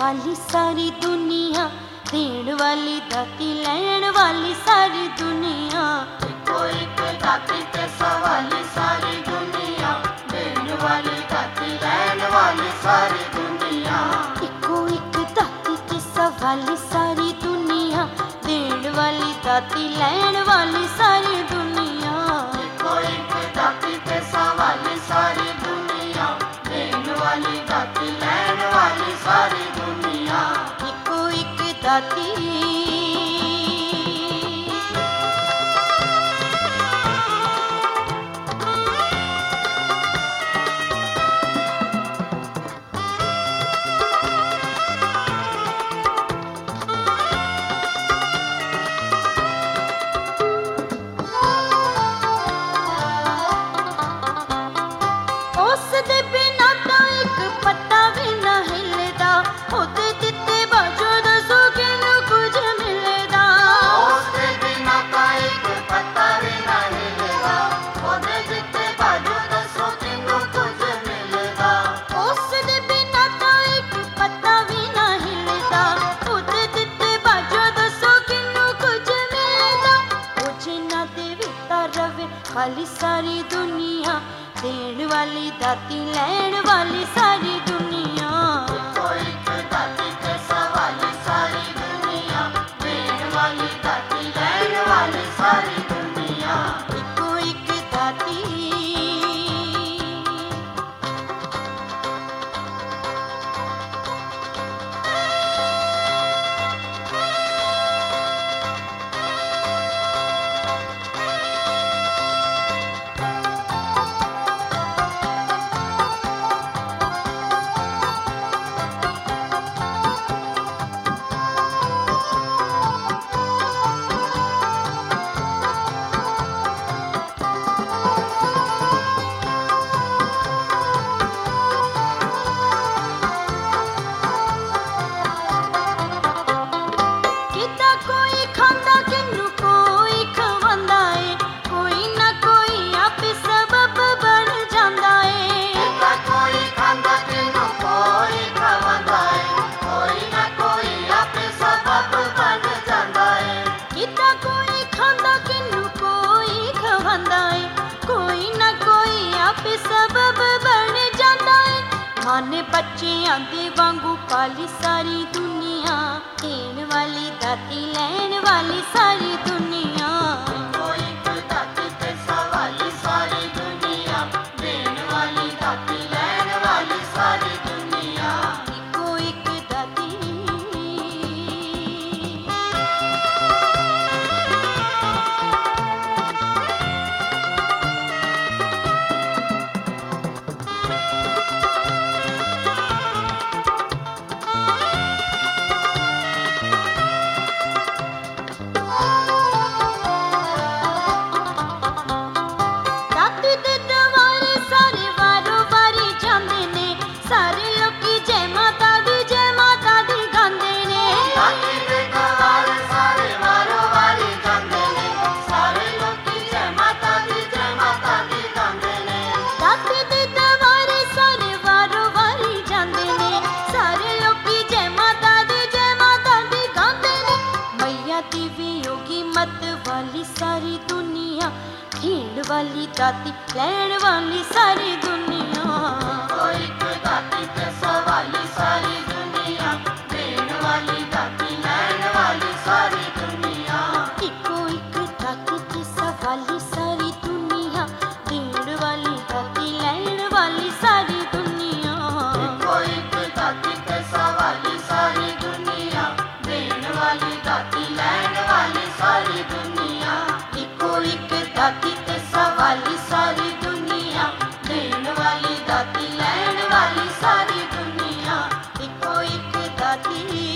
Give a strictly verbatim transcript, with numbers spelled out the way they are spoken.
वाली सारी दुनिया, देण वाली दाती लैण वाली सारी दुनिया। इको एक दाती ते सवाली सारी दुनिया, देण वाली दाती लैण वाली सारी दुनिया। इको एक दाती ते सवाली सारी दुनिया, देण वाली दाती लैण वाली सारी दुनिया। इको एक दाती ते सवाली सारी दुनिया, देण वाली दाती लैण वाली सारी दुनिया। इको एक दाती वाली सारी दुनिया, देण वाली दाती लैण वाली सारी दुनिया। इको एक दाती ते सवाली सारी दुनिया, देण वाली दाती लैण वाली सारी दुनिया। इको एक दाती माने बच्चियां दे वांगू पाली सारी दुनिया, देण वाली दाती लैण वाली सारी दुनिया। इको एक दाती ते सवाली सारी दुनिया, देण वाली दाती लैण वाली सारी दुनिया। इको एक दाती सारी दुनिया, खेण वाली दाती लैण वाली सारी दुनिया। इको एक दाती ते सवाली सारी दुनिया, देण वाली दाती लैण वाली सारी दुनिया। इको एक दाती ते सवाली सारी दुनिया, देण वाली दाती लैण वाली सारी दुनिया। इको एक दाती ते सवाली सारी दुनिया, देण वाली दाती लैण वाली सारी दुनिया। इको एक दाती ते सवाली सारी दुनिया, देण वाली दाती लैण वाली सारी दुनिया। इको एक दाती